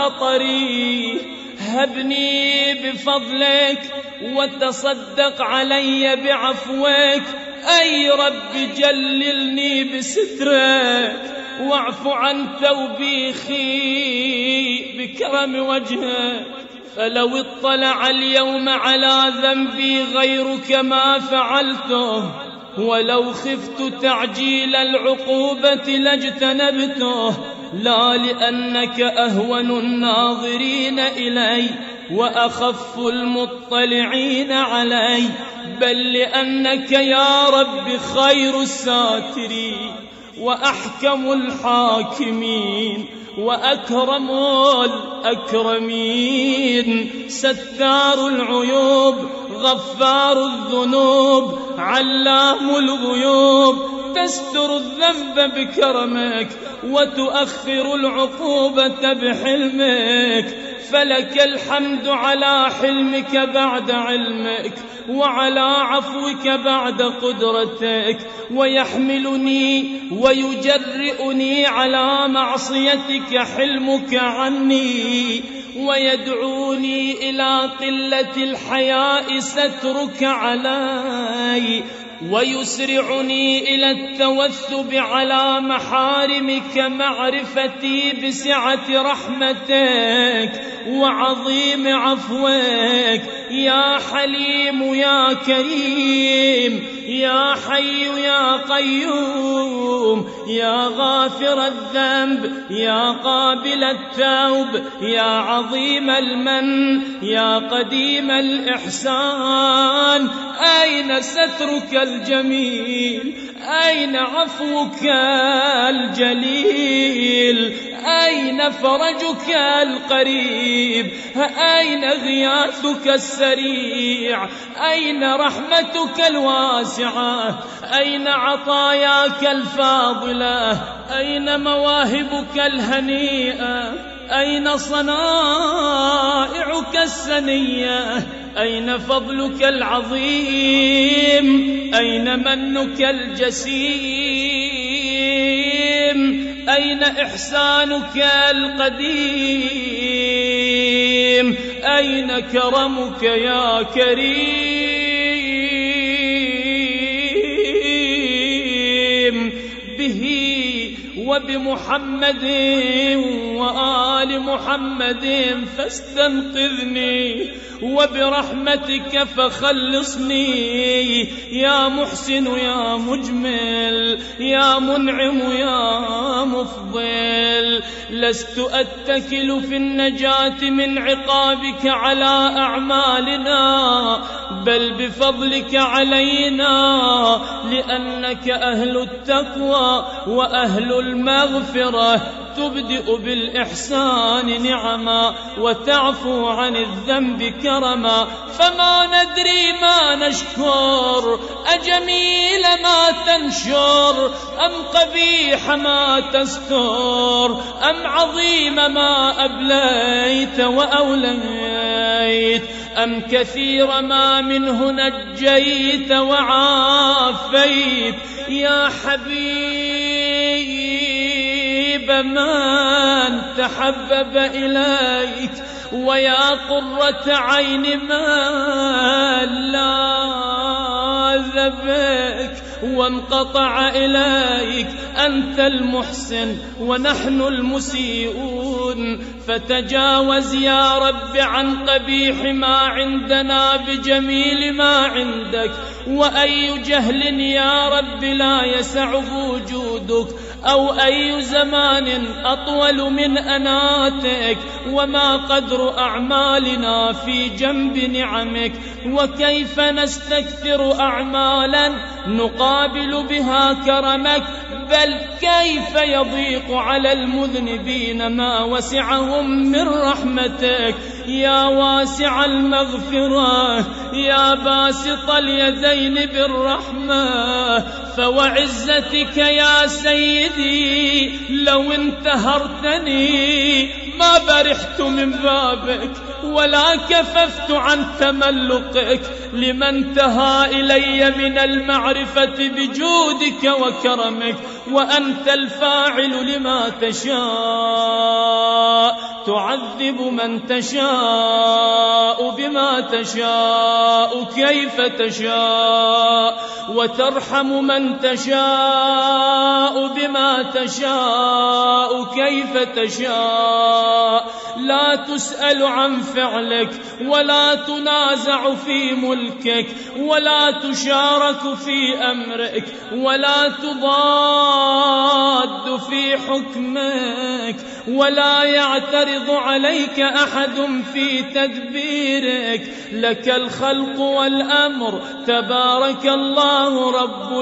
خاطري هبني بفضلك وتصدق علي بعفوك. أي رب جللني بسترك واعف عن توبيخي بكرم وجهك. فلو اطلع اليوم على ذنبي غيرك ما فعلته، ولو خفت تعجيل العقوبة لاجتنبته. لا لأنك أهون الناظرين إلي وأخف المطلعين علي، بل لأنك يا رب خير الساترين وأحكم الحاكمين وأكرم الأكرمين. ستار العيوب غفار الذنوب علام الغيوب، تستر الذنب بكرمك وتؤخر العقوبة بحلمك. فلك الحمد على حلمك بعد علمك وعلى عفوك بعد قدرتك، ويحملني ويجرئني على معصيتك حلمك عني، ويدعوني إلى قلة الحياء سترك علي، ويسرعني إلى التوثب على محارمك معرفتي بسعة رحمتك وعظيم عفوك. يا حليم يا كريم يا حي يا قيوم، يا غافر الذنب يا قابل التوب، يا عظيم المن يا قديم الإحسان. أين سترك الجميل؟ أين عفوك الجليل؟ أين فرجك القريب؟ أين غياثك السريع؟ أين رحمتك الواسعة؟ أين عطاياك الفاضلة؟ أين مواهبك الهنيئة؟ أين صنائعك السنية؟ أين فضلك العظيم؟ أين منك الجسيم؟ أين إحسانك القديم؟ أين كرمك يا كريم؟ به وبمحمد وآل محمد فاستنقذني، وبرحمتك فخلصني. يا محسن يا مجمل يا منعم يا مفضل، لست أتكل في النجاة من عقابك على أعمالنا، بل بفضلك علينا، لأنك أهل التقوى وأهل المغفرة. تبدئ بالإحسان نعما وتعفو عن الذنب كرما. فما ندري ما نشكر، أجميل ما تنشر أم قبيح ما تستر، أم عظيم ما أبليت وأوليت، أم كثير ما منه نجيت وعافيت. يا حبيب من تحبب إليك، ويا قرة عين من لاذ بك وانقطع إليك. أنت المحسن ونحن المسيئون، فتجاوز يا رب عن قبيح ما عندنا بجميل ما عندك. وأي جهل يا رب لا يسعه وجودك، أو أي زمان أطول من أناتك، وما قدر أعمالنا في جنب نعمك. وكيف نستكثر أعمالا نقابل بها كرمك، بل كيف يضيق على المذنبين ما وسعهم من رحمتك. يا واسع المغفرة يا باسط اليدين بالرحمة، فوعزتك يا سيدي لو انتهرتني ما برحت من بابك ولا كففت عن تملقك، لمن انتهى إلي من المعرفة بجودك وكرمك. وأنت الفاعل لما تشاء، تعذب من تشاء بما تشاء كيف تشاء، وترحم من تشاء بما تشاء كيف تشاء. لا تسأل عن فعلك، ولا تنازع في ملكك، ولا تشارك في أمرك، ولا تضاد في حكمك، ولا يعترض عليك أحد في تدبيرك. لك الخلق والأمر، تبارك الله رب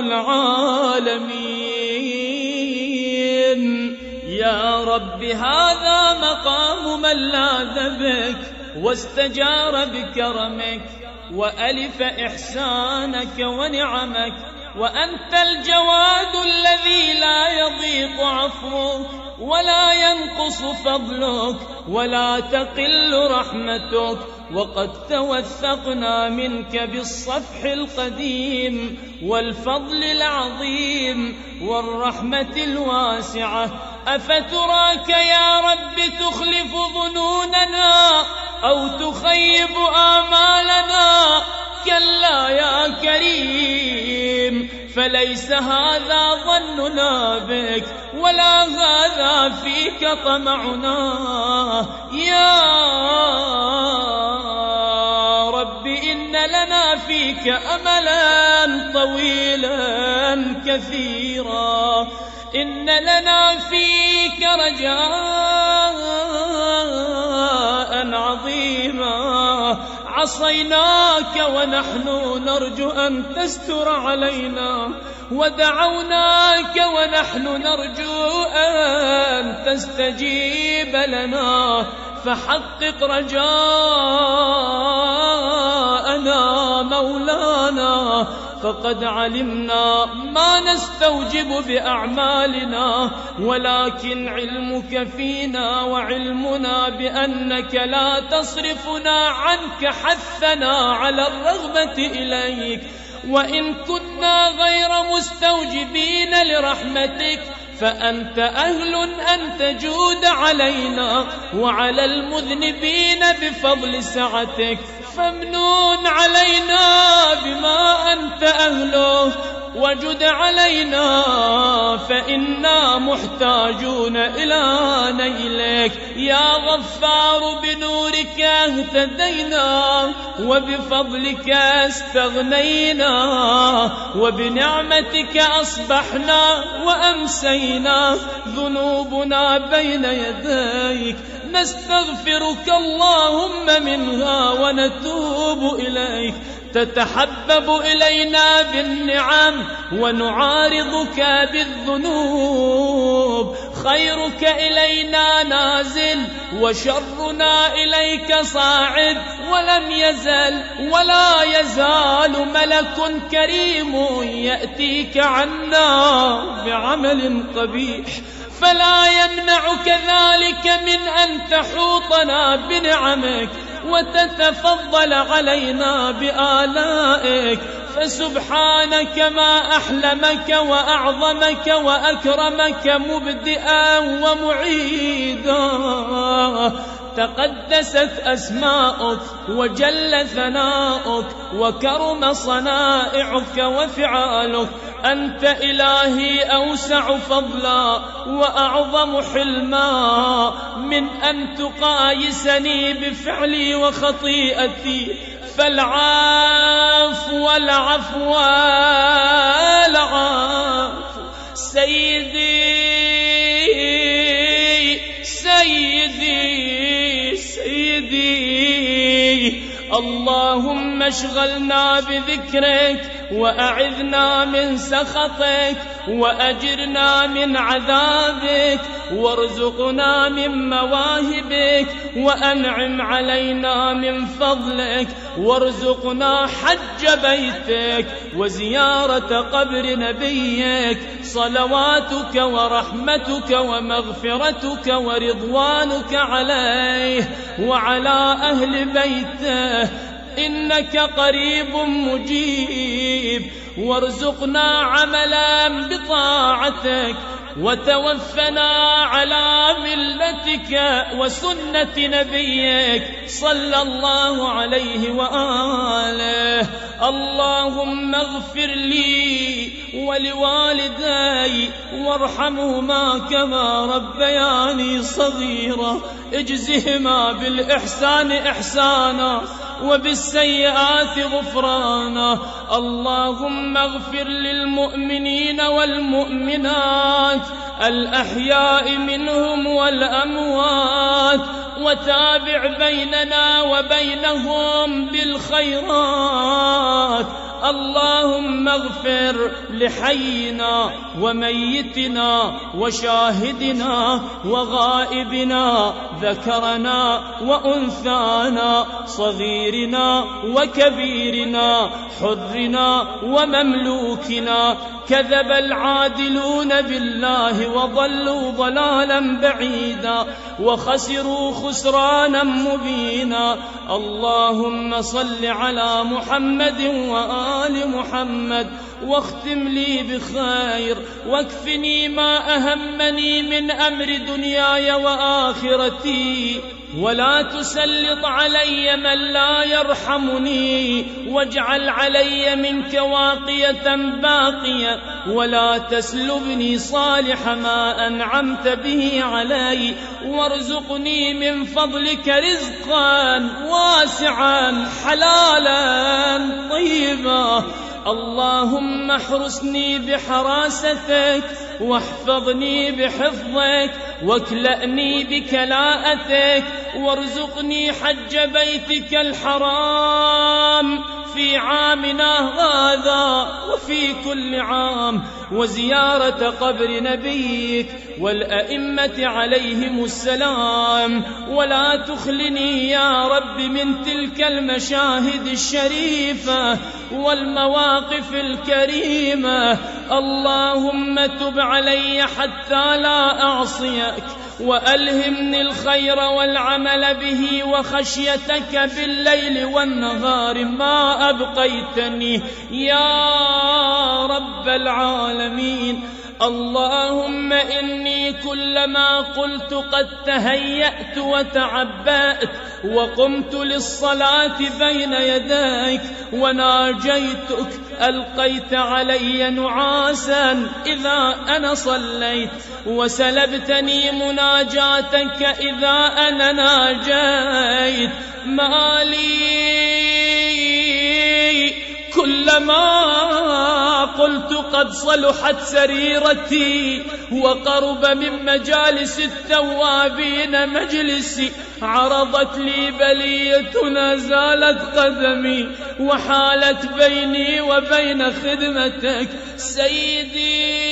العالمين. يا رب هذا مقام من لاذ بك واستجار بكرمك وألف إحسانك ونعمك، وأنت الجواد الذي لا يضيق عفوك ولا ينقص فضلك ولا تقل رحمتك. وقد توثقنا منك بالصفح القديم والفضل العظيم والرحمة الواسعة. أفتراك يا رب تخلف ظنوننا أو تخيب آمالنا؟ كلا يا كريم، فليس هذا ظننا بك ولا هذا فيك طمعنا. يا رب إن لنا فيك أملا طويلا كثيرا، إن لنا فيك رجاء عظيما. عصيناك ونحن نرجو أن تستر علينا، ودعوناك ونحن نرجو أن تستجيب لنا، فحقق رجاءنا مولانا. فقد علمنا ما نستوجب بأعمالنا، ولكن علمك فينا وعلمنا بأنك لا تصرفنا عنك حثنا على الرغبة إليك. وإن كنا غير مستوجبين لرحمتك فأنت أهل أن تجود علينا وعلى المذنبين بفضل سعتك، فامنون علينا بما أنت أهله وجد علينا، فإنا محتاجون إلى نيلك. يا غفار بنورك اهتدينا، وبفضلك استغنينا، وبنعمتك أصبحنا وأمسينا. ذنوبنا بين يديك نستغفرك اللهم منها ونتوب إليك. تتحبب إلينا بالنعم ونعارضك بالذنوب. خيرك إلينا نازل وشرنا إليك صاعد، ولم يزل ولا يزال ملك كريم يأتيك عنا بعمل قبيح، فلا يمنعك ذلك من أن تحوطنا بنعمك وتتفضل علينا بآلائك. فسبحانك ما أحلمك وأعظمك وأكرمك مبدئا ومعيدا. تقدست أسماؤك وجل ثناؤك وكرم صنائعك وفعالك. أنت إلهي أوسع فضلا وأعظم حلما من أن تقايسني بفعلي وخطيئتي. فالعفو والعفو والعفو سيدي سيدي سيدي. اللهم اشغلنا بذكرك وأعذنا من سخطك وأجرنا من عذابك وارزقنا من مواهبك وأنعم علينا من فضلك وارزقنا حج بيتك وزيارة قبر نبيك. صلواتك ورحمتك ومغفرتك ورضوانك عليه وعلى أهل بيته، إنك قريب مجيب. وارزقنا عملا بطاعتك وتوفنا على ملتك وسنة نبيك صلى الله عليه وآله. اللهم اغفر لي ولوالدي وارحمهما كما ربياني صغيرا، اجزهما بالإحسان إحسانا وبالسيئات غفرانا. اللهم اغفر للمؤمنين والمؤمنات الأحياء منهم والأموات، وتابع بيننا وبينهم بالخيرات. اللهم اغفر لحينا وميتنا وشاهدنا وغائبنا، ذكرنا وأنثانا، صغيرنا وكبيرنا، حرنا ومملوكنا. كذب العادلون بالله وضلوا ضلالا بعيدا وخسروا خسرانا مبينا. اللهم صل على محمد وآل محمد، واختم لي بخير، واكفني ما أهمني من أمر دنياي وآخرتي، ولا تسلط علي من لا يرحمني، واجعل علي منك واقية باقية، ولا تسلبني صالح ما أنعمت به علي، وارزقني من فضلك رزقا واسعا حلالا طيبا. اللهم احرسني بحراستك، واحفظني بحفظك، واكلأني بكلاءتك، وارزقني حج بيتك الحرام في عامنا هذا وفي كل عام، وزيارة قبر نبيك والأئمة عليهم السلام. ولا تخلني يا رب من تلك المشاهد الشريفة والمواقف الكريمة. اللهم تب علي حتى لا أعصيك، وألهمني الخير والعمل به وخشيتك بالليل والنهار ما أبقيتني يا رب العالمين. اللهم إني كلما قلت قد تهيأت وتعبأت وقمت للصلاة بين يديك وناجيتك، ألقيت علي نعاسا إذا أنا صليت، وسلبتني مناجاتك إذا أنا ناجيت. مالي كلما قلت قد صلحت سريرتي وقرب من مجالس التوابين مجلسي، عرضت لي بلية زالت قدمي وحالت بيني وبين خدمتك. سيدي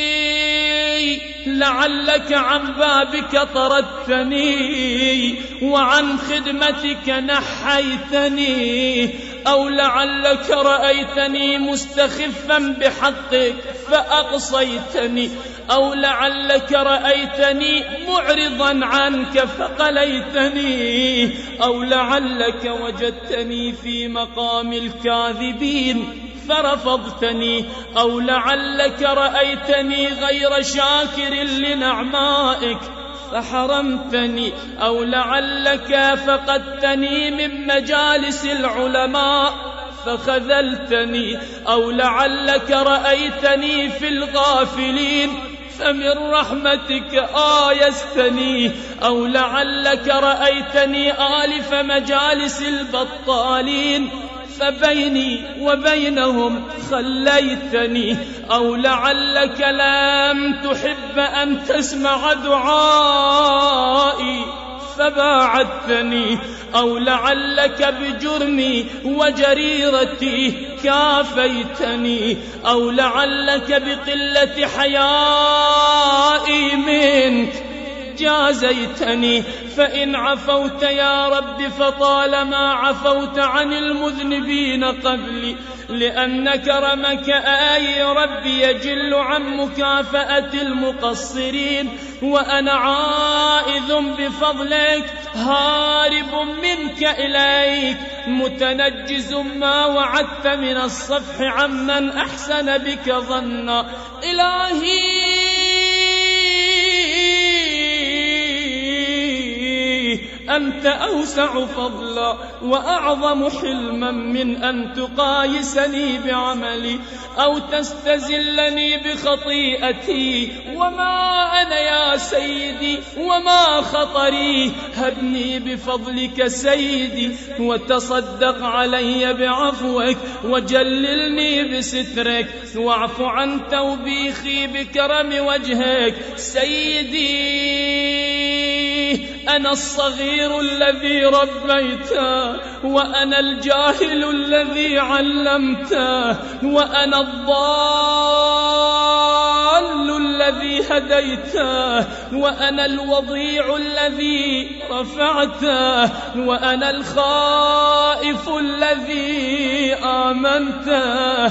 لعلك عن بابك طردتني وعن خدمتك نحيتني، أو لعلك رأيتني مستخفا بحقك فأقصيتني، أو لعلك رأيتني معرضا عنك فقليتني، أو لعلك وجدتني في مقام الكاذبين فرفضتني، أو لعلك رأيتني غير شاكر لنعمائك فحرمتني، أو لعلك فقدتني من مجالس العلماء فخذلتني، أو لعلك رأيتني في الغافلين فمن رحمتك آيستني، أو لعلك رأيتني آلف مجالس البطالين فبيني وبينهم خليتني، أو لعلك لم تحب أن تسمع دعائي فباعدتني، أو لعلك بجرمي وجريرتي كافيتني، أو لعلك بقلة حيائي منك جازيتني. فإن عفوت يا رب فطالما عفوت عن المذنبين قبلي، لأن كرمك آي ربي يجل عن مكافأة المقصرين، وأنا عائذ بفضلك هارب منك إليك متنجز ما وعدت من الصفح عمن أحسن بك ظنا. إلهي أنت أوسع فضلا وأعظم حلما من أن تقايسني بعملي أو تستزلني بخطيئتي. وما أنا يا سيدي وما خطري، هبني بفضلك سيدي وتصدق علي بعفوك وجللني بسترك واعف عن توبيخي بكرم وجهك. سيدي أنا الصغير الذي ربيته، وأنا الجاهل الذي علمته، وأنا الضال الذي هديته، وأنا الوضيع الذي رفعته، وأنا الخائف الذي آمنته،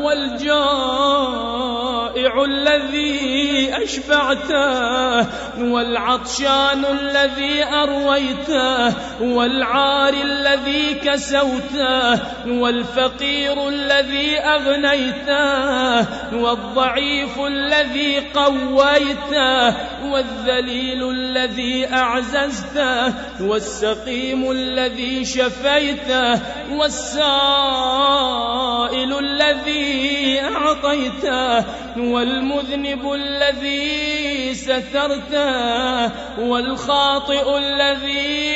والجائع الذي أشبعته، والعطشان الذي أرويته، والعار الذي كسوته، والفقير الذي أغنيته، والضعيف الذي قويته، والذليل الذي أعززته، والسقيم الذي شفيته، والسائل الذي أعطيته، والمذنب الذي سترته، والخاطئ الذي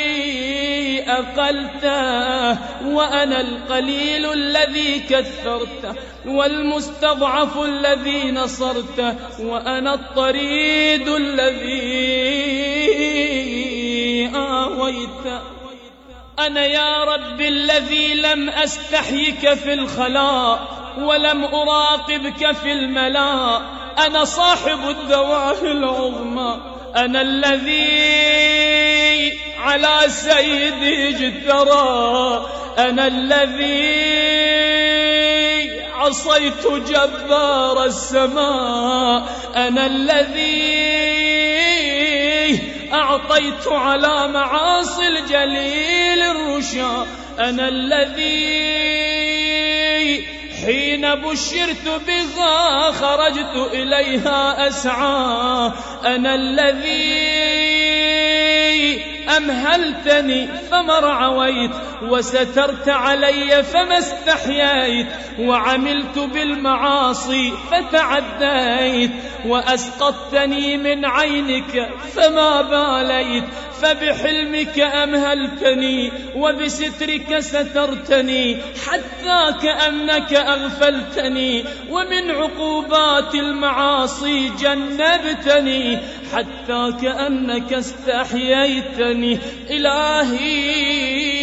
أقلته، وأنا القليل الذي كثرته، والمستضعف الذي نصرته، وأنا الطريد الذي آويته. أنا يا رب الذي لم أستحيك في الخلاء ولم أراقبك في الملاء. أنا صاحب الدواهي العظمى، أنا الذي على سيدي اجترى، أنا الذي عصيت جبار السماء، أنا الذي أعطيت على معاصي الجليل الرشا، أنا الذي حين بشرت بها خرجت إليها أسعى، أنا الذي أمهلتني فما رعويت، وسترت علي فما استحييت، وعملت بالمعاصي فتعديت، وأسقطتني من عينك فما باليت، فبحلمك أمهلتني وبسترك سترتني، حتى كأنك أغفلتني، ومن عقوبات المعاصي جنبتني، حتى كأنك استحييتني. إلهي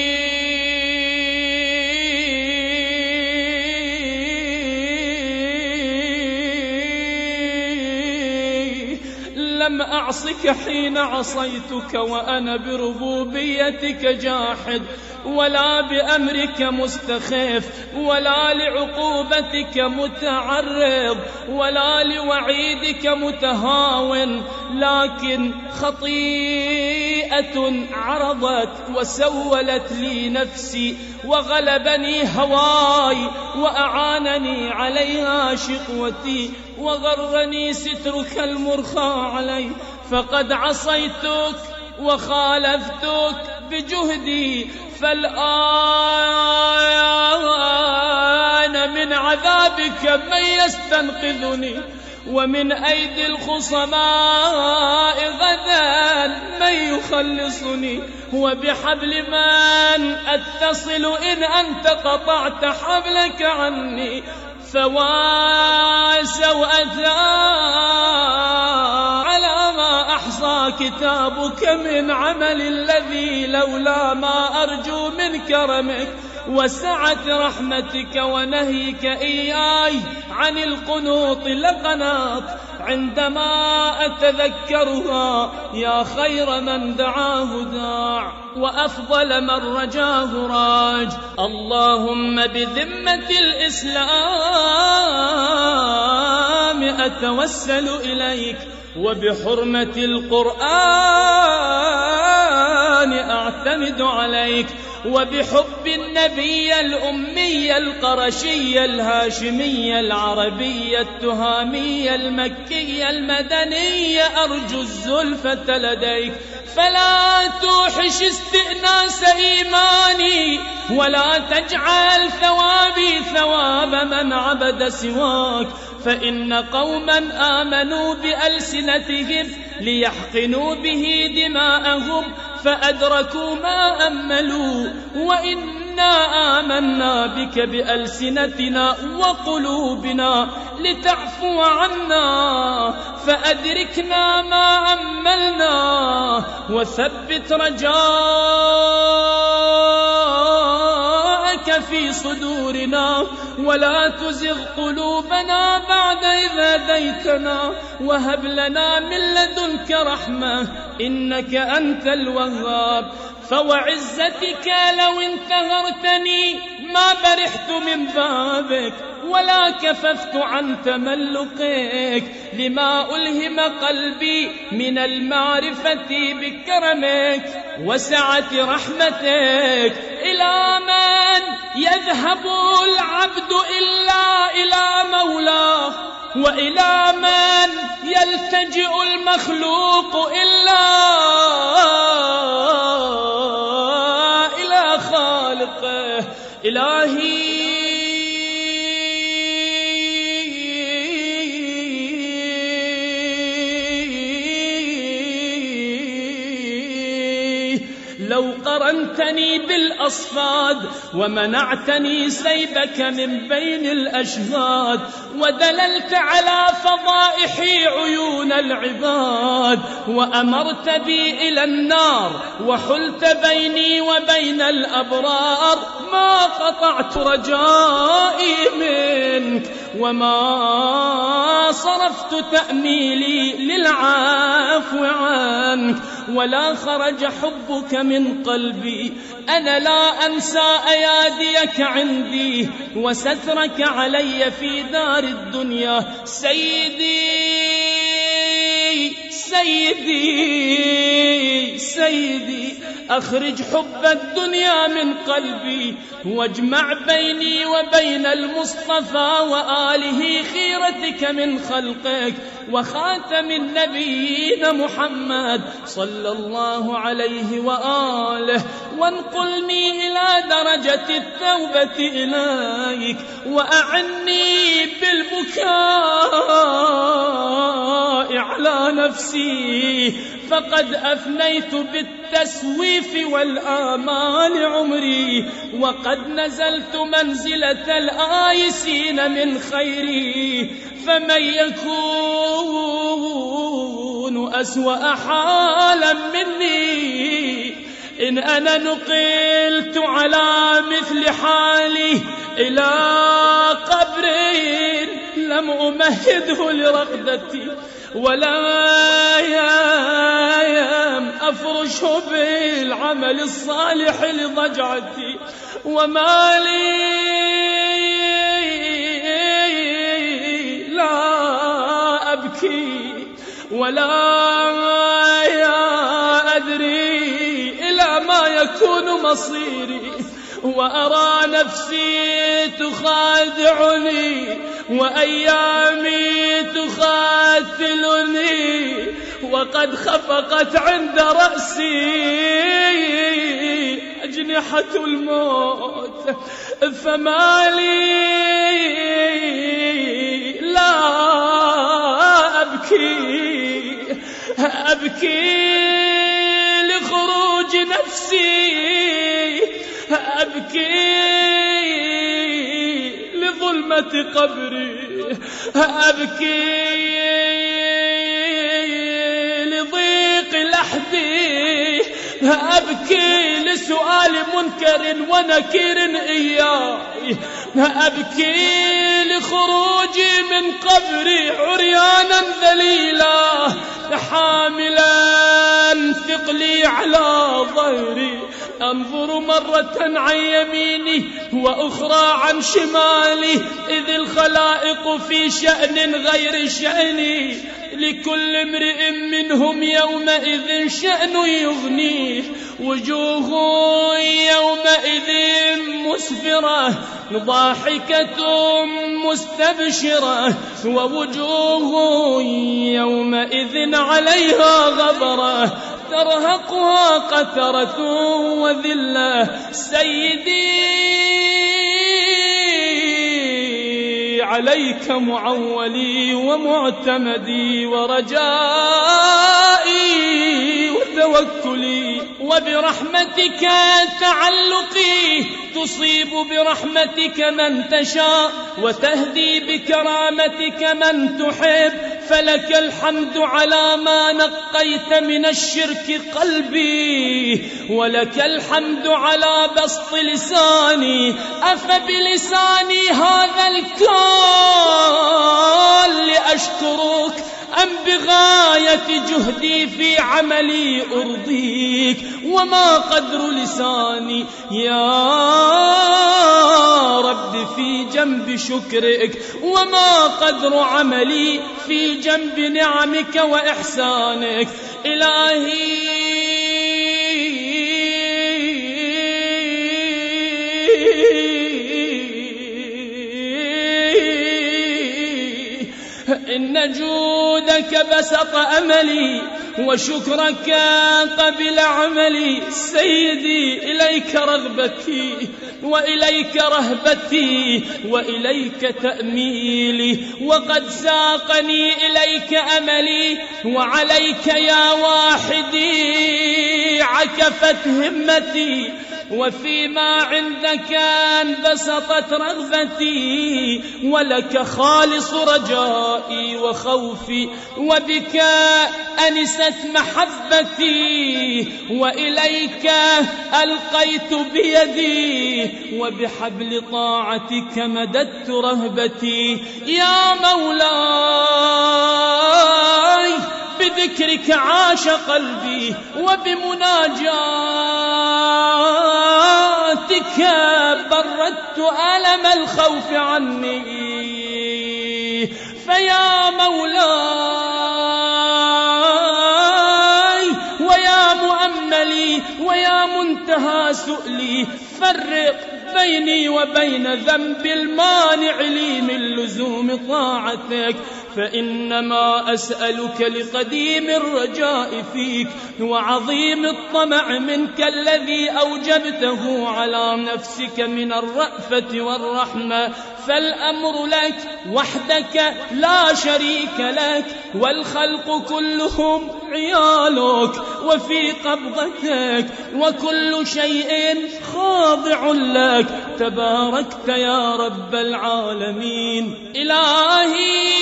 لم أعصك حين عصيتك وأنا بربوبيتك جاحد، ولا بأمرك مستخف، ولا لعقوبتك متعرض، ولا لوعيدك متهاون، لكن خطيئة عرضت وسولت لي نفسي، وغلبني هواي، وأعانني عليها شقوتي، وغرني سترك المرخى علي، فقد عصيتك وخالفتك بجهدي، فالآن من عذابك من يستنقذني، ومن أيدي الخصماء غدا من يخلصني، وبحبل من أتصل إن أنت قطعت حبلك عني، فواسوأتا على ما أحصى كتابك من عمل الذي لولا ما أرجو من كرمك وسعة رحمتك ونهيك إياي عن القنوط لقناط، عندما أتذكرها يا خير من دعاه داع وأفضل من رجاه راج. اللهم بذمة الإسلام أتوسل إليك، وبحرمة القرآن أعتمد عليك، وبحب النبي الأمي القرشي الهاشمي العربي التهامي المكي المدني أرجو الزلفة لديك، فلا توحش استئناس إيماني، ولا تجعل ثوابي ثواب من عبد سواك، فإن قوما آمنوا بألسنتهم ليحقنوا به دماءهم فأدركوا ما أملوا، وإنا آمنا بك بألسنتنا وقلوبنا لتعفو عنا فأدركنا ما أملنا، وثبت رجاءك في صدورنا، ولا تزغ قلوبنا بعد إذ هديتنا، وهب لنا من لدنك رحمة إنك أنت الوهاب، فوعزتك لو انتهرتني ما برحت من بابك، ولا كففت عن تملقك، لما ألهم قلبي من المعرفة بكرمك وسعة رحمتك. إلى من يذهب العبد إلا إلى مولاه، وإلى من يلتجئ المخلوق إلا إلى خالقه. إلهي لو قرنتني بالأصفاد ومنعتني سيبك من بين الأشهاد، ودللت على فضائح عيون العباد، وأمرت بي إلى النار وحلت بيني وبين الأبرار، ما قطعت رجائي منك، وما صرفت تأميلي للعفو عنك، ولا خرج حبك من قلبي. أنا لا أنسى أياديك عندي وسترك علي في دار الدنيا. سيدي سيدي سيدي، أخرج حب الدنيا من قلبي، واجمع بيني وبين المصطفى وآله خيرتك من خلقك وخاتم النبيين محمد صلى الله عليه وآله، وانقلني إلى درجة التوبة إليك، وأعني بالبكاء على نفسي، فقد أفنيت بالتسويف والآمال عمري، وقد نزلت منزلة الآيسين من خيري، فمن يكون أسوأ حالا مني إن أنا نقلت على مثل حالي إلى قبر لم أمهده لرقدتي، ولا أفرشه بالعمل الصالح لضجعتي، وما لي لا أبكي ولا أدري إلى ما يكون مصيري، وأرى نفسي تخادعني وأيامي تخاتلني، وقد خفقت عند رأسي أجنحة الموت، فما لي لا أبكي لخروج نفسي، أبكي لظلمة قبري، أبكي لضيق لحدي، أبكي لسؤال منكر ونكير إياي، أبكي لخروجي من قبري عريانا ذليلا حاملا ثقلي على ظهري أنظر مرة عن يميني وأخرى عن شمالي إذ الخلائق في شأن غير شأني لكل امرئ منهم يومئذ شأن يغنيه وجوه يومئذ مسفرة ضاحكة مستبشرة ووجوه يومئذ عليها غبرة ترهقها قترة وذلة سيدي عليك معولي ومعتمدي ورجائي وتوكلي وبرحمتك تعلقي تصيب برحمتك من تشاء وتهدي بكرامتك من تحب فلك الحمد على ما نقيت من الشرك قلبي ولك الحمد على بسط لساني أفبلساني هذا الكال لأشكرك أم بغاية جهدي في عملي أرضيك وما قدر لساني يا رب في جنب شكرك وما قدر عملي في جنب نعمك وإحسانك إلهي إن جودك بسط أملي وشكرك قبل عملي سيدي إليك رغبتي وإليك رهبتي وإليك تأميلي وقد ساقني إليك أملي وعليك يا واحدي عكفت همتي وفيما عندك انبسطت رغبتي ولك خالص رجائي وخوفي وبك أنست محبتي وإليك ألقيت بيدي وبحبل طاعتك مددت رهبتي يا مولاي بذكرك عاش قلبي وبمناجاتك بردت ألم الخوف عني فيا مولاي ويا مؤملي ويا منتهى سؤلي فرق بيني وبين ذنب المانع لي من لزوم طاعتك فإنما أسألك لقديم الرجاء فيك وعظيم الطمع منك الذي أوجبته على نفسك من الرأفة والرحمة فالأمر لك وحدك لا شريك لك والخلق كلهم عيالك وفي قبضتك وكل شيء خاضع لك تباركت يا رب العالمين إلهي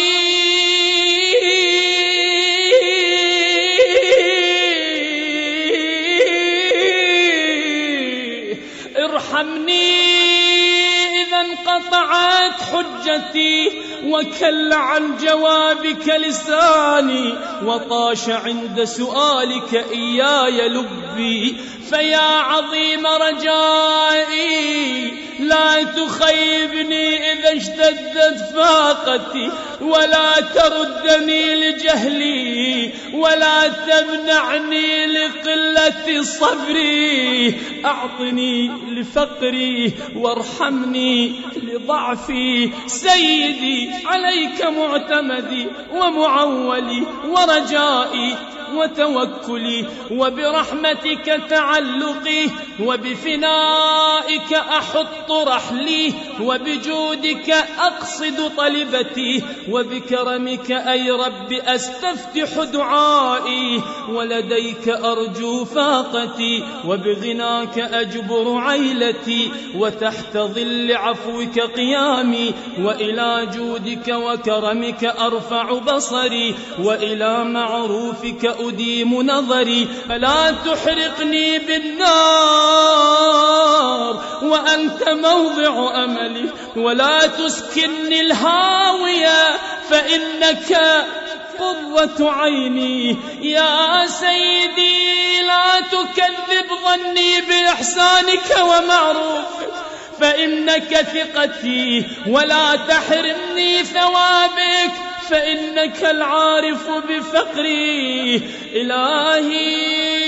ارحمني إذا انقطعت حجتي وكل عن جوابك لساني وطاش عند سؤالك إياي لبي فيا عظيم رجائي لا تخيبني إذا اشتدت فاقتي ولا تردني لجهلي ولا تمنعني لقلة صبري أعطني لفقري وارحمني لضعفي سيدي عليك معتمدي ومعولي ورجائي وتوكلي وبرحمتك تعلقي وبفنائك أحط رحلي وبجودك أقصد طلبتي وبكرمك أي رب أستفتح دعائي ولديك أرجو فاقتي وبغناك أجبر عيلتي وتحت ظل عفوك قيامي وإلى جودك وكرمك أرفع بصري وإلى معروفك أديم نظري فلا تحرقني بالنار وأنت موضع أملي ولا تسكنني الهاوية فإنك قرة عيني. يا سيدي لا تكذب ظني بإحسانك ومعروفك فإنك ثقتي، ولا تحرمني ثوابك فإنك العارف بفقري. إلهي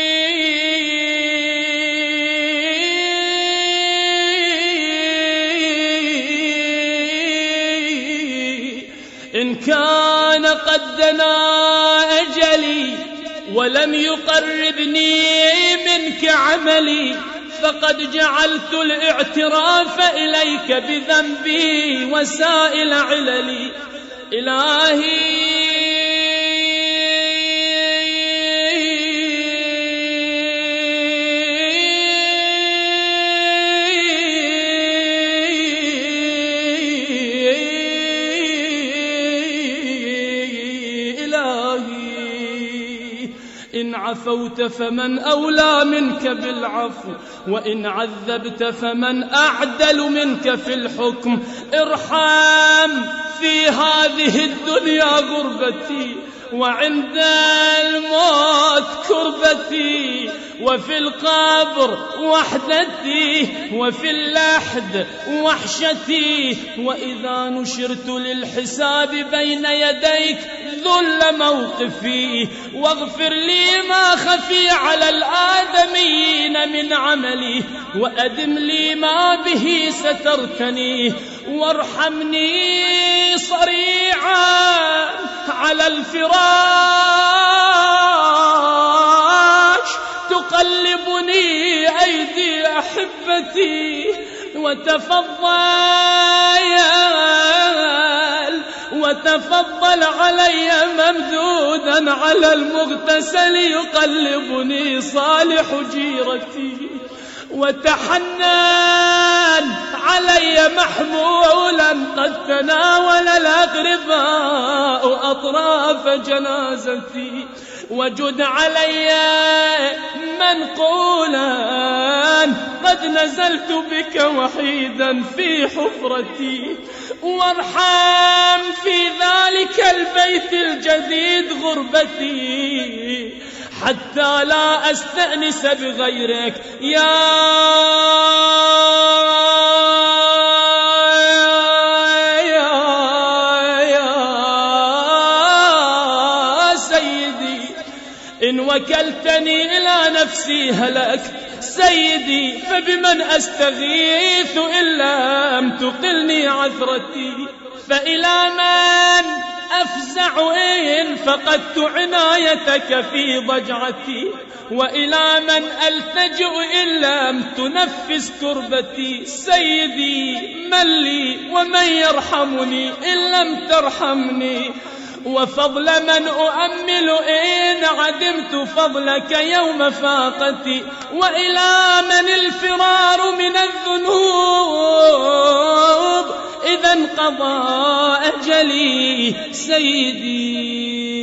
إن كان قد دنا أجلي ولم يقربني منك عملي فقد جعلت الاعتراف إليك بذنبي وسائل عللي. إلهي إن عفوت فمن أولى منك بالعفو، وإن عذبت فمن أعدل منك في الحكم. ارحم في هذه الدنيا غربتي، وعند الموت كربتي، وفي القبر وحدتي، وفي اللحد وحشتي، وإذا نشرت للحساب بين يديك ذل موقفي. واغفر لي ما خفي على الآدميين من عملي، وأدم لي ما به سترتني، وارحمني صريعا على الفراش تقلبني أيدي أحبتي، وتفضل علي ممدودا على المغتسل يقلبني صالح جيرتي، وتحنن علي محمولا قد تناول الأغرباء أطراف جنازتي، وجد علي منقولا قد نزلت بك وحيدا في حفرتي، وارحم في ذلك البيت الجديد غربتي حتى لا أستأنس بغيرك. يا سيدي إن وكلتني إلى نفسي هلكت. سيدي فبمن أستغيث إن لم تقلني عثرتي، فإلى من أفزع إن فقدت عنايتك في ضجعتي، وإلى من ألتجئ إن لم تنفس كربتي. سيدي من لي ومن يرحمني إن لم ترحمني، وفضل من أؤمل إن عدمت فضلك يوم فاقتي، وإلى من الفرار من الذنوب إذا انقضى أجلي. سيدي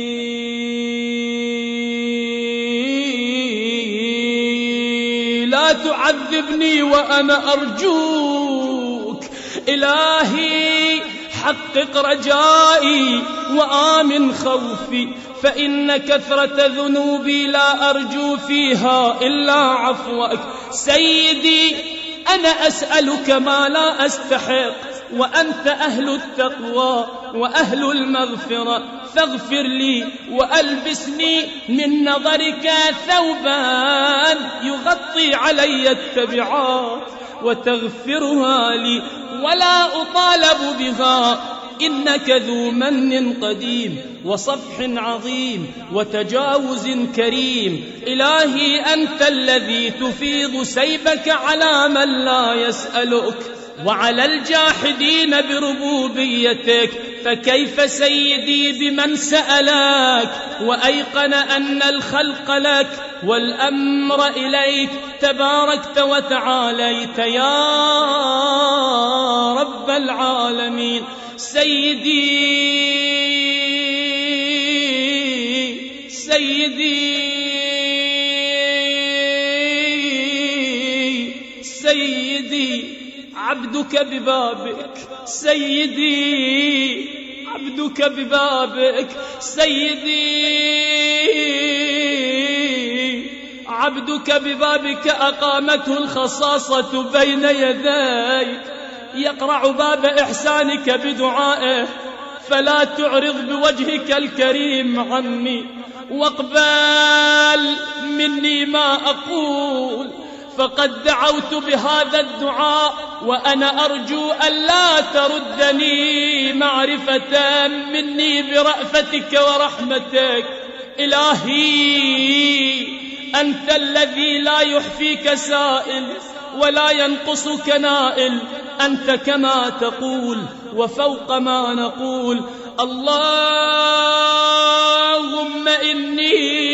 لا تعذبني وأنا أرجوك. إلهي حقق رجائي وآمن خوفي، فإن كثرة ذنوبي لا أرجو فيها إلا عفوك. سيدي أنا أسألك ما لا أستحق، وأنت أهل التقوى وأهل المغفرة، فاغفر لي وألبسني من نظرك ثوبان يغطي علي التبعات وتغفرها لي ولا أطالب بها، إنك ذو من قديم وصفح عظيم وتجاوز كريم. إلهي أنت الذي تفيض سيبك على من لا يسألك وعلى الجاحدين بربوبيتك، فكيف سيدي بمن سألك وأيقن أن الخلق لك والأمر إليك تباركت وتعاليت يا رب العالمين. سيدي عبدك ببابك سيدي، عبدك ببابك سيدي، عبدك ببابك أقامته الخصاصة بين يديك، يقرع باب إحسانك بدعائه، فلا تعرض بوجهك الكريم عني، واقبل مني ما أقول، فقد دعوت بهذا الدعاء وأنا أرجو أن لا تردني معرفة مني برأفتك ورحمتك. إلهي أنت الذي لا يحفيك سائل ولا ينقصك نائل، أنت كما تقول وفوق ما نقول. اللهم إني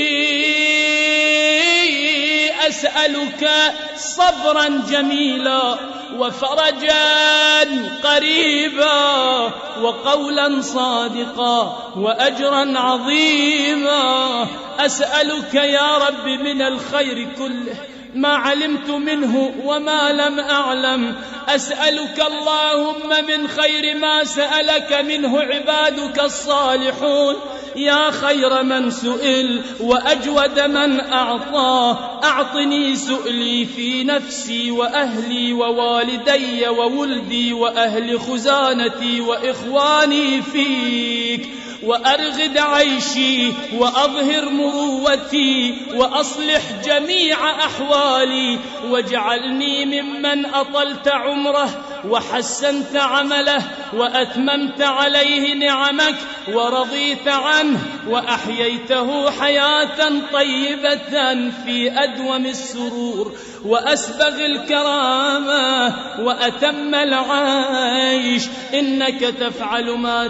أسألك صبرا جميلا وفرجا قريبا وقولا صادقا وأجرا عظيما. أسألك يا رب من الخير كله ما علمت منه وما لم أعلم. أسألك اللهم من خير ما سألك منه عبادك الصالحون، يا خير من سئل وأجود من أعطى. أعطني سؤلي في نفسي وأهلي ووالدي وولدي وأهل خزانتي وإخواني فيك، وأرغد عيشي وأظهر مروتي وأصلح جميع أحوالي، واجعلني ممن أطلت عمره وحسنت عمله وأتممت عليه نعمك ورضيت عنه وأحييته حياة طيبة في أدوم السرور وأسبغ الكرامة وأتم العيش. إنك تفعل ما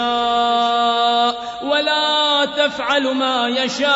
تشاء ولا تفعل ما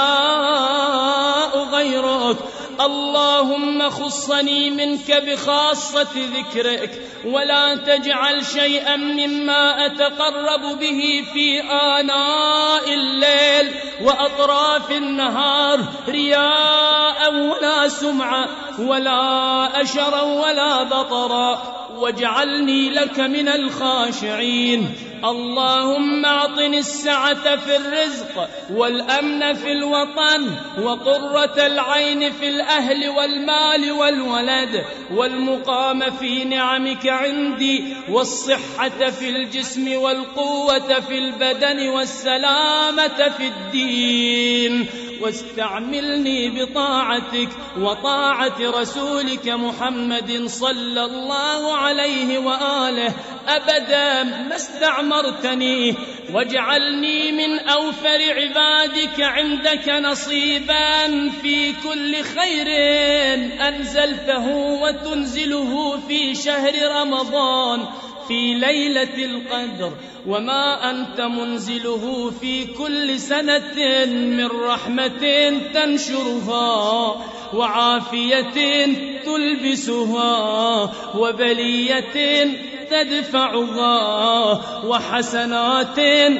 يشاء غيرك. اللهم خصني منك بخاصة ذكرك، ولا تجعل شيئا مما أتقرب به في آناء الليل وأطراف النهار رياء ولا سمعة ولا أشرا ولا بطرا، واجعلني لك من الخاشعين. اللهم أعطني السعة في الرزق والأمن في الوطن وقرة العين في الأهل والمال والولد والمقام في نعمك عندي والصحة في الجسم والقوة في البدن والسلامة في الدين. واستعملني بطاعتك وطاعة رسولك محمد صلى الله عليه وآله أبدا ما استعمرتني، واجعلني من أوفر عبادك عندك نصيبا في كل خير أنزلته وتنزله في شهر رمضان في ليلة القدر، وما أنت منزله في كل سنة من رحمة تنشرها وعافية تلبسها وبلية تدفعها وحسنات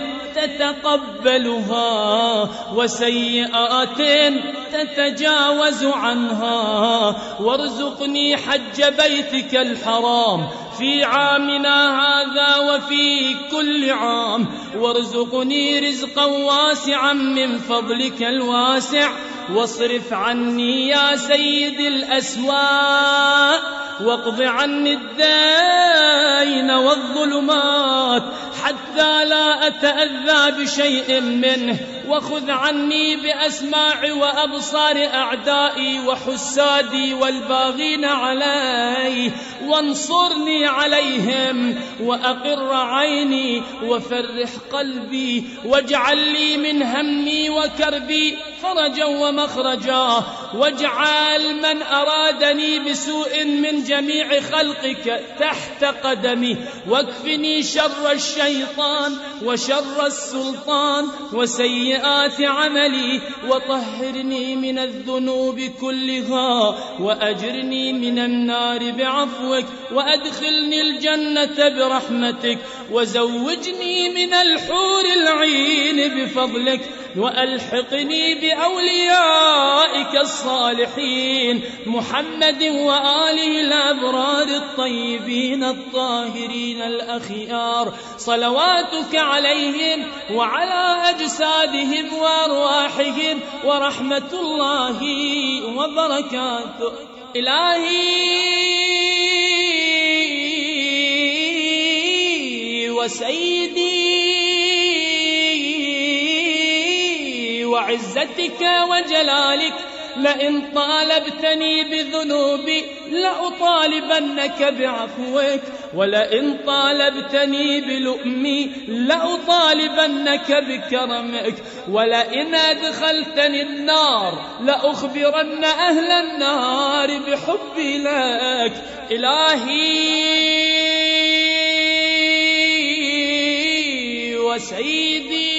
تتقبلها وسيئات تتجاوز عنها. وارزقني حج بيتك الحرام في عامنا هذا وفي كل عام، وارزقني رزقا واسعا من فضلك الواسع، واصرف عني يا سيد الأسواء، واقض عني الدين والظلمات حتى لا أتأذى بشيء منه، وخذ عني بأسماع وأبصار أعدائي وحسادي والباغين علي، وانصرني عليهم وأقر عيني وفرح قلبي، واجعل لي من همي وكربي فرجا ومخرجا، واجعل من أرادني بسوء من جميع خلقك تحت قدمي، واكفني شر الشيطان وشر السلطان وسيئات عملي، وطهرني من الذنوب كلها، وأجرني من النار بعفوك، وأدخلني الجنة برحمتك، وزوجني من الحور العين بفضلك، وألحقني بأوليائك الصالحين محمد وآله الأبرار الطيبين الطاهرين الأخيار، صلواتك عليهم وعلى أجسادهم وأرواحهم ورحمة الله وبركاته. إلهي وسيدي وعزتك وجلالك، لئن طالبتني بذنوبي لأطالبنك بعفوك، ولئن طالبتني بلؤمي لأطالبنك بكرمك، ولئن أدخلتني النار لأخبرن أهل النار بحبي لك. إلهي وسيدي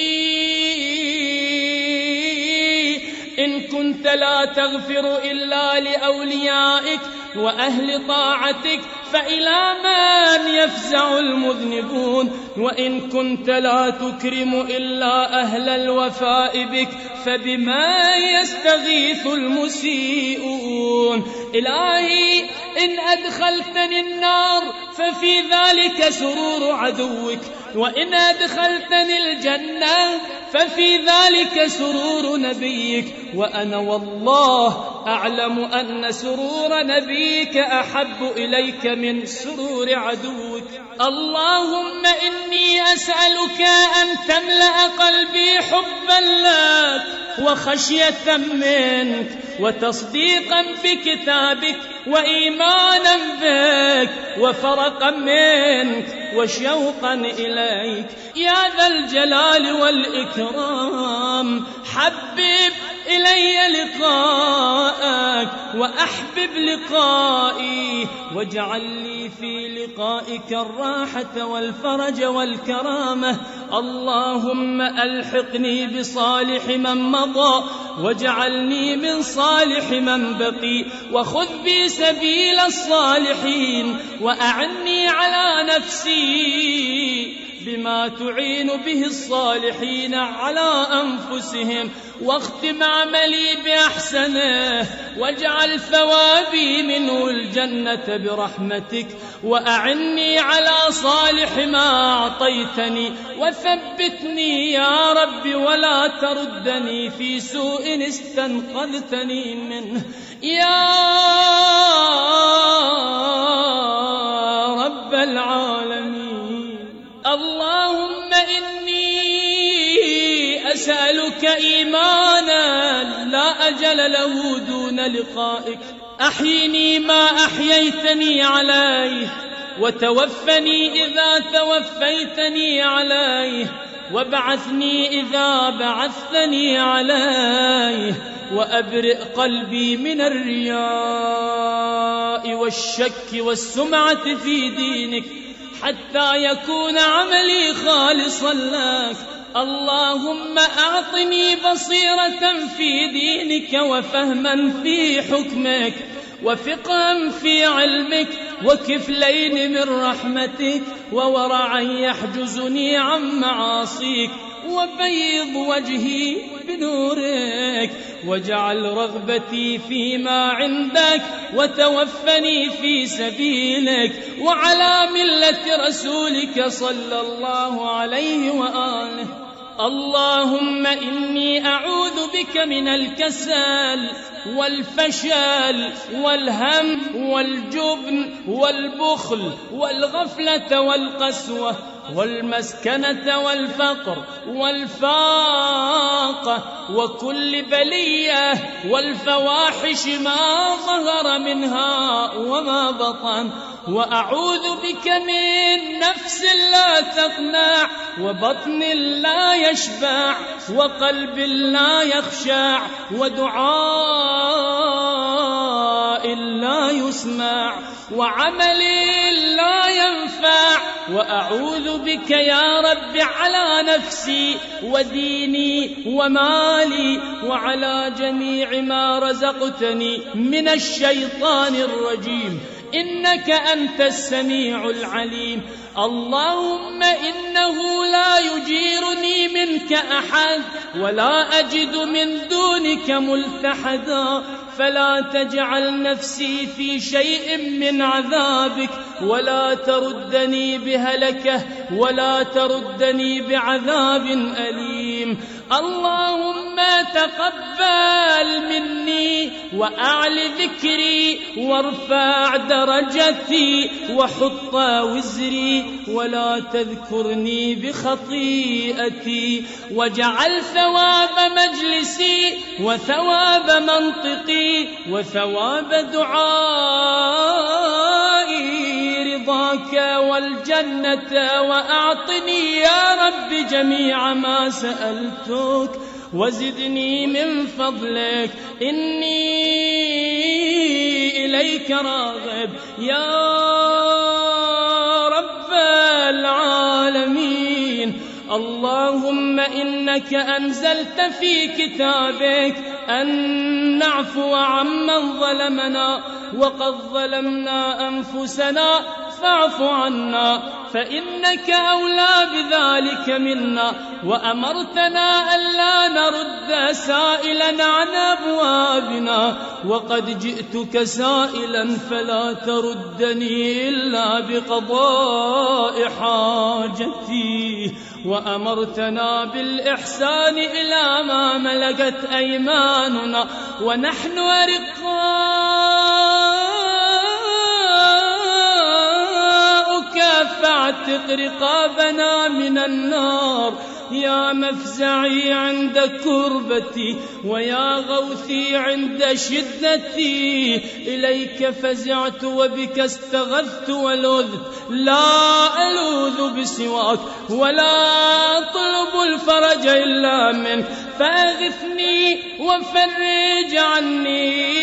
إن كنت لا تغفر إلا لأوليائك وأهل طاعتك فإلى من يفزع المذنبون، وإن كنت لا تكرم إلا أهل الوفاء بك فبما يستغيث المسيئون. إلهي إن أدخلتني النار ففي ذلك سرور عدوك، وإن أدخلتني الجنة ففي ذلك سرور نبيك، وأنا والله أعلم أن سرور نبيك أحب إليك من سرور عدوك. اللهم إني أسألك أن تملأ قلبي حبا لك وخشية منك وتصديقا بكتابك وإيمانا بك وفرقا منك وشوقا إليك يا ذا الجلال والإكرام. حبب إلي لقاءك وأحبب لقائي، واجعل لي في لقائك الراحة والفرج والكرامة. اللهم ألحقني بصالح من مضى واجعلني من صالح من بقي، وخذ بي سبيل الصالحين، وأعني على نفسي بما تعين به الصالحين على أنفسهم، واختم عملي بأحسنه، واجعل ثوابي منه الجنة برحمتك، وأعني على صالح ما أعطيتني، وثبتني يا رب ولا تردني في سوء استنقذتني منه يا رب العالمين. اللهم إني أسألك إيمانا لا أجل له دون لقائك، أحيني ما أحييتني عليه، وتوفني إذا توفيتني عليه، وابعثني إذا بعثتني عليه، وأبرئ قلبي من الرياء والشك والسمعة في دينك حتى يكون عملي خالصا لك. اللهم أعطني بصيرة في دينك وفهما في حكمك وفقها في علمك وكفلين من رحمتك وورعا يحجزني عن معاصيك، وبيض وجهي بنورك، واجعل رغبتي فيما عندك، وتوفني في سبيلك وعلى ملة رسولك صلى الله عليه وآله. اللهم إني أعوذ بك من الكسل والفشل والهم والجبن والبخل والغفلة والقسوة والمسكنة والفقر والفاقة وكل بلية والفواحش ما ظهر منها وما بطن. وأعوذ بك من نفس لا تقنع، وبطن لا يشبع، وقلب لا يخشع، ودعاء لا يسمع، وعمل لا ينفع. وأعوذ بك يا رب على نفسي وديني ومالي وعلى جميع ما رزقتني من الشيطان الرجيم، إنك أنت السميع العليم. اللهم إنه لا يجيرني منك أحد ولا أجد من دونك ملتحدا، فلا تجعل نفسي في شيء من عذابك، ولا تردني بهلكة، ولا تردني بعذاب أليم. اللهم تقبل مني وأعل ذكري وارفع درجتي وحط وزري، ولا تذكرني بخطيئتي، واجعل ثواب مجلسي وثواب منطقي وثواب دعائي رضاك والجنة، وأعطني يا رب جميع ما سألتك، وزدني من فضلك، إني إليك راغب يا رب العالمين. اللهم إنك أنزلت في كتابك أن نعفو عمن ظلمنا، وقد ظلمنا أنفسنا فاعف عنا، فإنك أولى بذلك منا، وأمرتنا ألا نرد سائلا عن أبوابنا، وقد جئتك سائلا فلا تردني إلا بقضاء حاجتي، وأمرتنا بالإحسان إلى ما ملكت أيماننا، ونحن فاعتق رقابنا من النار، يا مفزعي عند كربتي، ويا غوثي عند شدتي. إليك فزعت وبك استغثت ولذت، لا ألوذ بسواك ولا أطلب الفرج إلا منك، فأغثني وفرج عني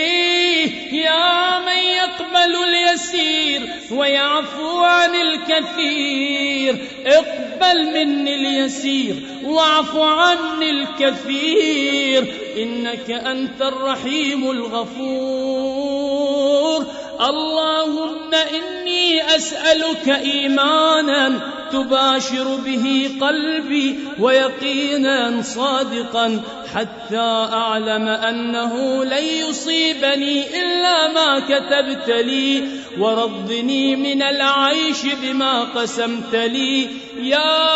يا من يقبل اليسير ويعفو عن الكثير. اقبل مني اليسير واعف عني الكثير، إنك أنت الرحيم الغفور. اللهم إني أسألك إيمانا تباشر به قلبي، ويقينا صادقا، حتى أعلم أنه لن يصيبني إلا ما كتبت لي، ورضني من العيش بما قسمت لي يا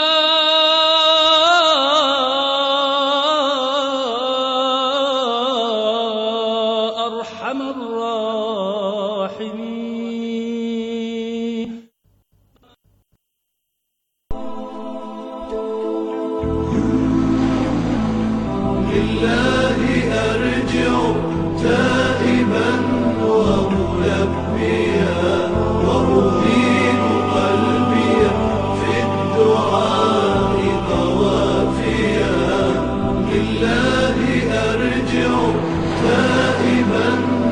أرحم الراحمين. لله أرجع تائبا وملبيا، وأريد قلبي في الدعاء طوافيا. لله أرجع تائبا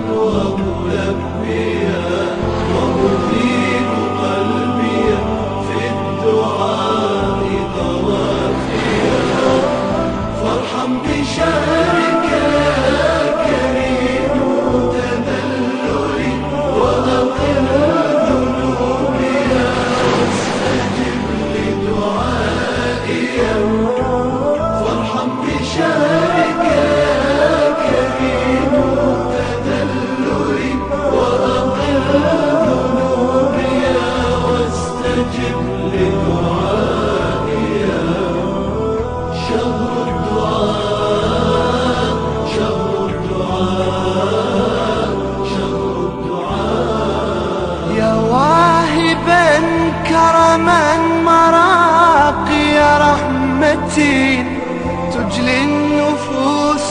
وملبيا، وأريد قلبي في الدعاء طوافيا. فارحم بشهرك يا كريم تذللي، وأقل ذنوبي واستجب لدعائي. فارحم بشهرك يا كريم تذللي، وأقل ذنوبي واستجب لدعائي. شهر الدعاء شهر الدعاء شهر الدعاء. يا واهبا كرما مراقي رحمتي، تجلي النفوس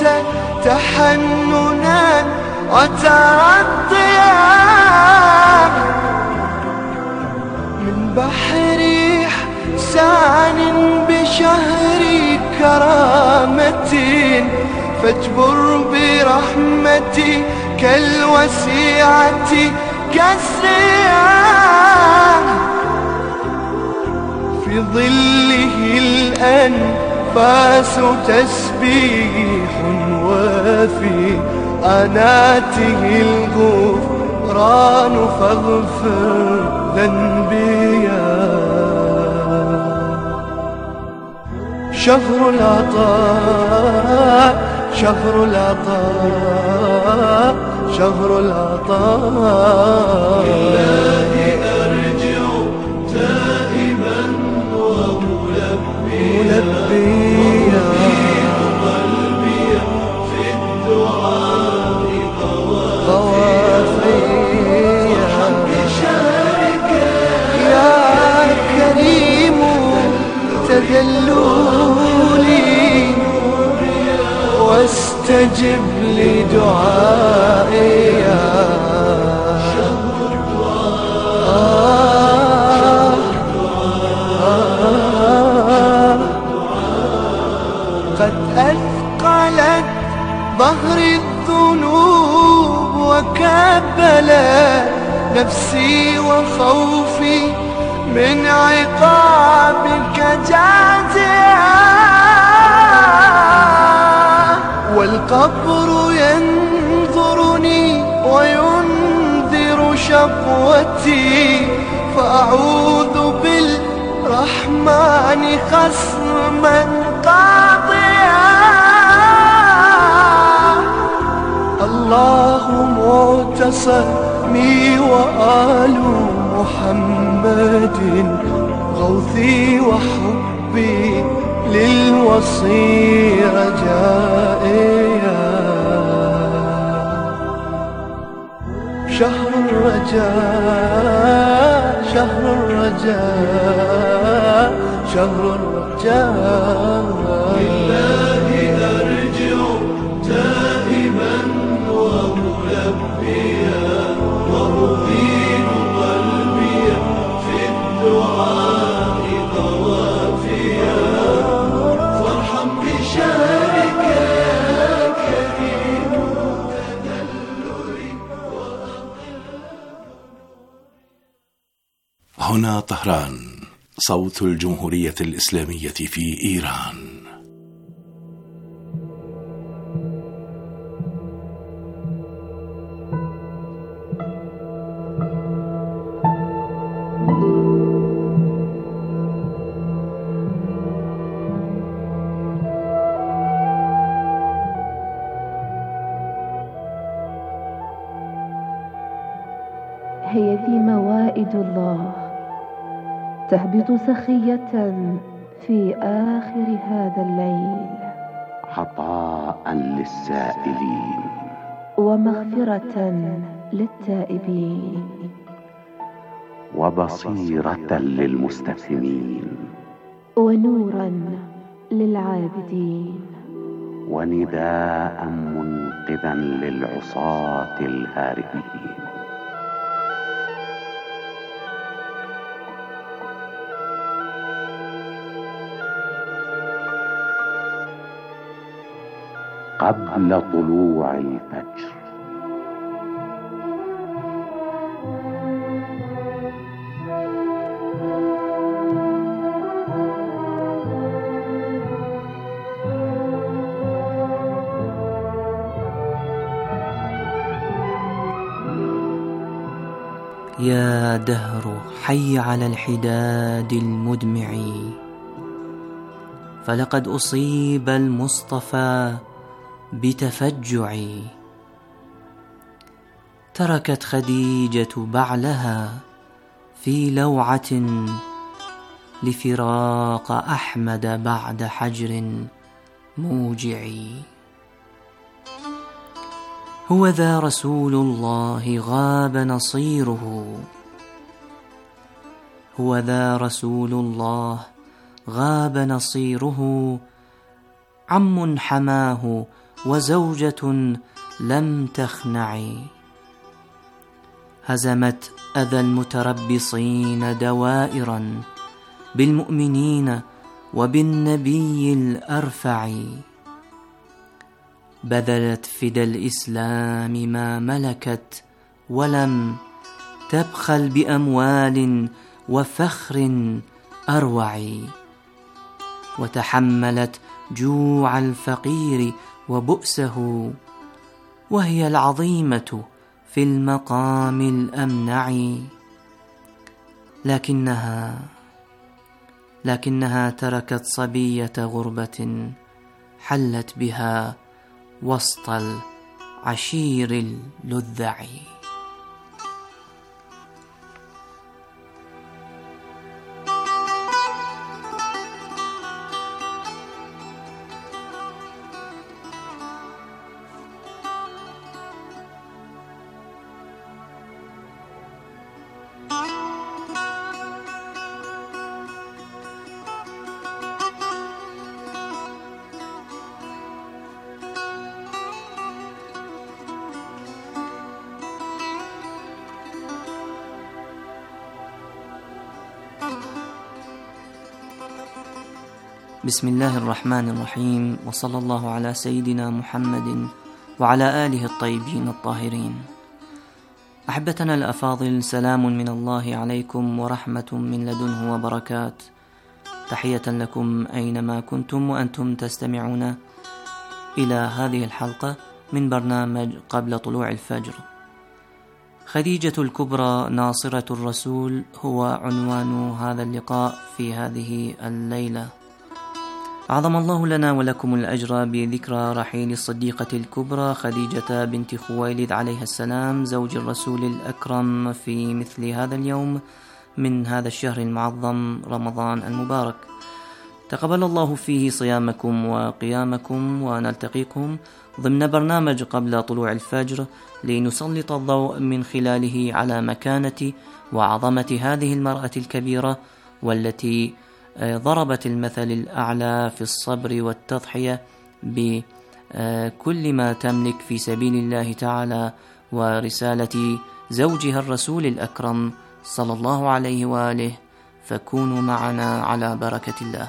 تحننا وترضيا. من بحر إحسان بشهر كرامة، فاجبر برحمتي كالوسيعة كالسيان. في ظله الأنفاس تسبيح، وفي أناته الغفران، فاغفر ذنبي. شهر العطاء شهر العطاء شهر العطاء. لله أرجع تائبا وملبيا قلبي في الدعاء طوافيا. بشارك يا كريم تذللي واستجب لدعائي. قد أثقلت ظهري الذنوب وكبلت نفسي وخوفي من عقابك جازيا. والقبر ينظرني وينذر شقوتي فأعوذ بالرحمن خصما قاضيا. الله معتصمي وآل محمد غوثي وحبي للوصي رجائيا. شهر الرجاء شهر الرجاء شهر الرجاء. لله أرجع تائبا وملبيا وأبين قلبي في الدعاء طوافيا. فارحم بشارك يا كريم تذللي. هنا طهران، صوت الجمهورية الإسلامية في إيران. هي ذي موائد الله تهبط سخية في آخر هذا الليل، عطاء للسائلين ومغفرة للتائبين، وبصيرة للمستفهمين، ونورا للعابدين، ونداء منقذا للعصاة الهاربين. قبل طلوع الفجر. يا دهر حي على الحداد المدمع، فلقد أصيب المصطفى بتفجع. تركت خديجة بعلها في لوعة لفراق أحمد بعد حجر موجع. هو ذا رسول الله غاب نصيره، هو ذا رسول الله غاب نصيره، عم حماه وزوجة لم تخنع. هزمت أذى المتربصين دوائرا بالمؤمنين وبالنبي الأرفع. بذلت فدى الإسلام ما ملكت، ولم تبخل بأموال وفخر أروع. وتحملت جوع الفقير وبؤسه، وهي العظيمة في المقام الأمنع. لكنها تركت صبية غربة حلت بها وسط عشير اللذع. بسم الله الرحمن الرحيم، وصلى الله على سيدنا محمد وعلى آله الطيبين الطاهرين. أحبتنا الأفاضل، سلام من الله عليكم ورحمة من لدنه وبركات. تحية لكم أينما كنتم وأنتم تستمعون إلى هذه الحلقة من برنامج قبل طلوع الفجر. خديجة الكبرى ناصرة الرسول هو عنوان هذا اللقاء في هذه الليلة. أعظم الله لنا ولكم الأجر بذكرى رحيل الصديقة الكبرى خديجة بنت خويلد عليها السلام زوج الرسول الأكرم في مثل هذا اليوم من هذا الشهر المعظم رمضان المبارك. تقبل الله فيه صيامكم وقيامكم، ونلتقيكم ضمن برنامج قبل طلوع الفجر لنسلط الضوء من خلاله على مكانة وعظمة هذه المرأة الكبيرة، والتي ضربت المثل الأعلى في الصبر والتضحية بكل ما تملك في سبيل الله تعالى ورسالة زوجها الرسول الأكرم صلى الله عليه وآله. فكونوا معنا على بركة الله.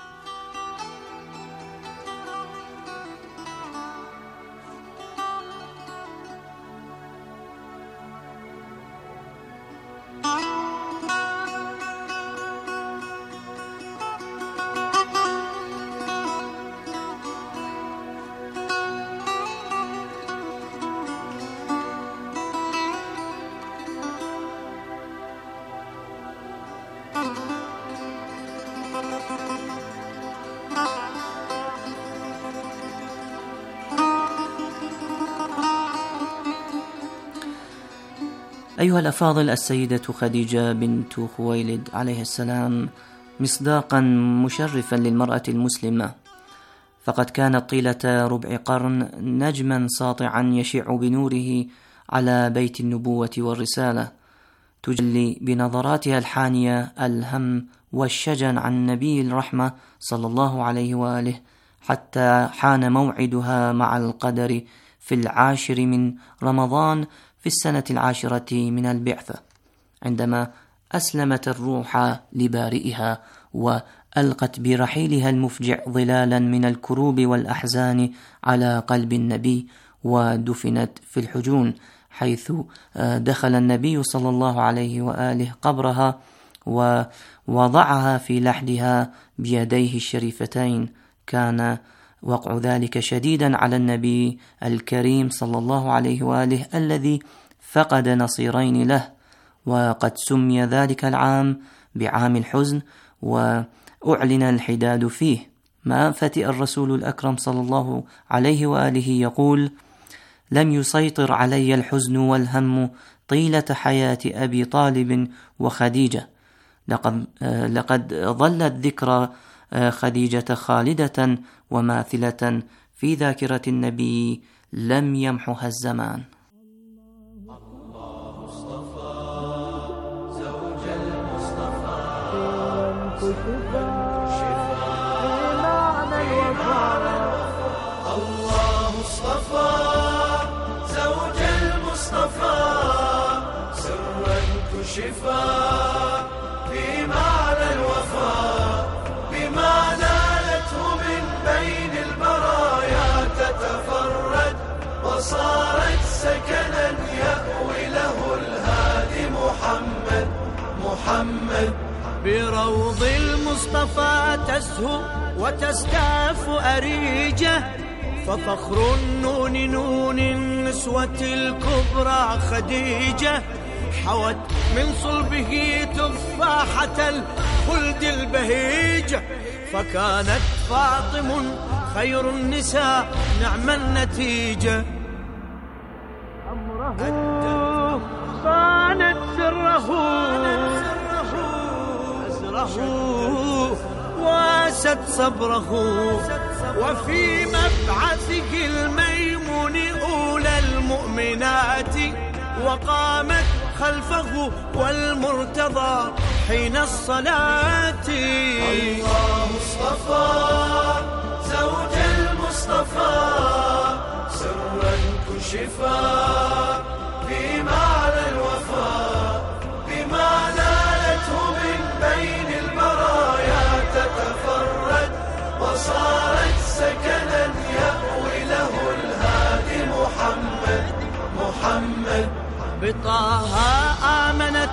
أيها الأفاضل، السيدة خديجة بنت خويلد عليه السلام مصداقا مشرفا للمرأة المسلمة، فقد كانت طيلة ربع قرن نجما ساطعا يشع بنوره على بيت النبوة والرسالة، تجلي بنظراتها الحانية الهم والشجن عن نبي الرحمة صلى الله عليه وآله، حتى حان موعدها مع القدر في 10 من رمضان في السنة 10 من البعثة، عندما أسلمت الروح لبارئها وألقت برحيلها المفجع ظلالا من الكروب والأحزان على قلب النبي، ودفنت في الحجون، حيث دخل النبي صلى الله عليه وآله قبرها ووضعها في لحدها بيديه الشريفتين. كان وقع ذلك شديدا على النبي الكريم صلى الله عليه وآله الذي فقد نصيرين له، وقد سمي ذلك العام بعام الحزن، وأعلن الحداد فيه. ما فتئ الرسول الأكرم صلى الله عليه وآله يقول: لم يسيطر علي الحزن والهم طيلة حياة أبي طالب وخديجة. لقد ظلت ذكرى خديجة خالدة وماثلة في ذاكرة النبي لم يمحها الزمان. الله اصطفى زوج المصطفى الله اصطفى زوج المصطفى سرا كشفا في معنى الوفاء، بما نالته من بين البرايا تتفرد، وصارت سكنا يأوي له الهادي محمد بروض المصطفى تسهو وتستاف أريجة، ففخر النون نون النسوة الكبرى خديجة، حوت من صلبه تفاحة الخلد البهيجة، فكانت فاطم خير النساء نعم النتيجة. صانت سره واست صبره، وفي مبعثه الميمون أولى المؤمنات، وقامت خلفه والمرتضى حين الصلاة. الله اصطفى زوج المصطفى سرا كشفا في معنى الوفاء، بما نالته من بين البرايا تتفرد، وصارت سكنا يأوي له الهادي محمد. بطه